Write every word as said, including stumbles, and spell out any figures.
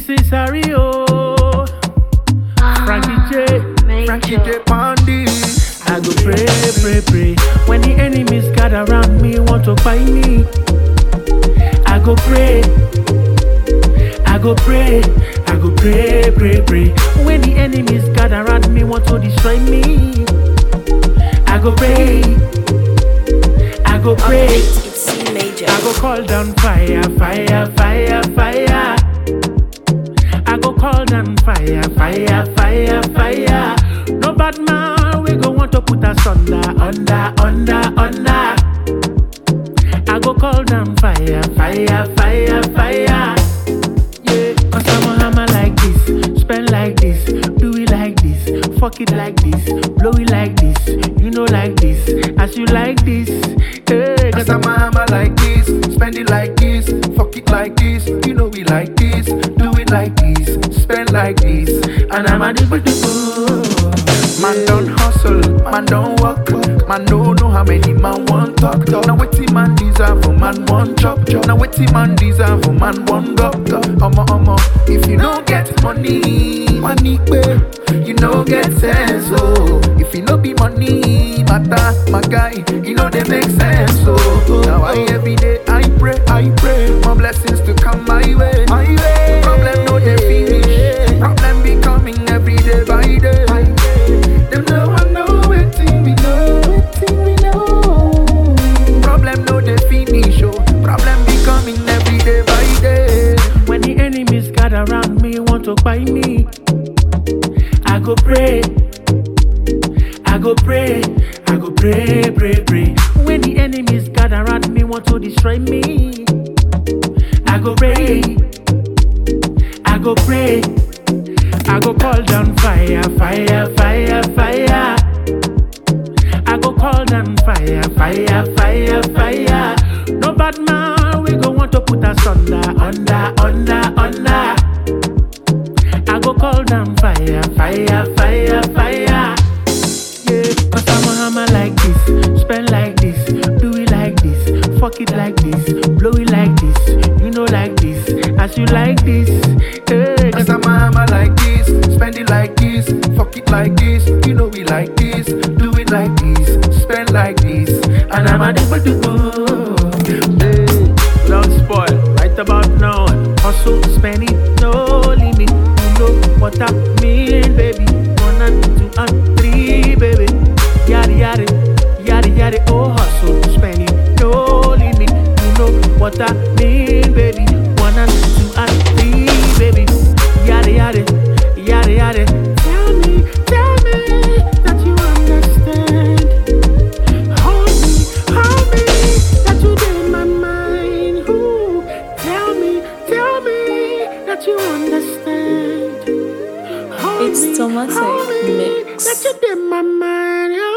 This is Ario, Frankie J, Frankie J Pondy. I go pray, pray, pray. When the enemies gather around me, want to find me, I go pray, I go pray, I go pray, pray, pray. When the enemies gather around me, want to destroy me, I go pray, I go pray. It's C major. I go call down fire, fire, fire, fire. I go call down fire, fire, fire, fire. No bad man, we go want to put us under, under, under, under. I go call down fire, fire, fire, fire. Yeah, cause I'm a hammer like this, spend like this, do it like this, fuck it like this, blow it like this, you know like this, as you like this. Yeah, Cause I'm a hammer like this, spend it like this, fuck it like this, you know we like this, do it like this, spend like this, and I'm a different people. man don't hustle, man don't work, man don't know how many man want talk, talk. Now what's man deserve for man want chop, chop. Now what's man deserve for man want go, go. Omo, omo, if you don't get money, money pay, you no get sense, oh. If you no be money, matter, my guy, you know they make sense, oh. Now I every day I pray, I pray, more blessings to come my way, my way. Problem no they finish, problem be coming every day by day. Them know I know waiting we know, waiting we know. Problem no they finish, oh. Problem be coming every day by day. When the enemies gather around me, want to buy me, I go pray, I go pray, I go pray, pray, pray. When the enemies gather around me, want to destroy me, I go pray, I go pray, I go call down fire, fire, fire, fire. I go call down fire, fire, fire, fire. No bad man, we go want to put us under, under, under, under. I go call down fire, fire, fire, fire. Yeah, cause I'm a hammer like this, spend like this, do it like this, fuck it like this, blow it like this, you know like this, as you like this. Yeah, Cause I'm a hammer like this, spend it like this, fuck it like this, you know we like this, do it like this, spend like this, and I'm unable to go. Hey, don't spoil, right about now. Hustle, spend it, no limit. You know what I mean, baby. One and two and three, baby. Yada yada, yada yada. Oh, hustle, spend it, no limit. You know what I mean, baby. One and two and three, baby. Yada yada, yada yada. Tell me, tell me that you understand. Hold me, hold me, that you in my mind. Ooh, tell me, tell me that you understand. Hold It's me, Tomatic hold me, Mix. that you in my mind.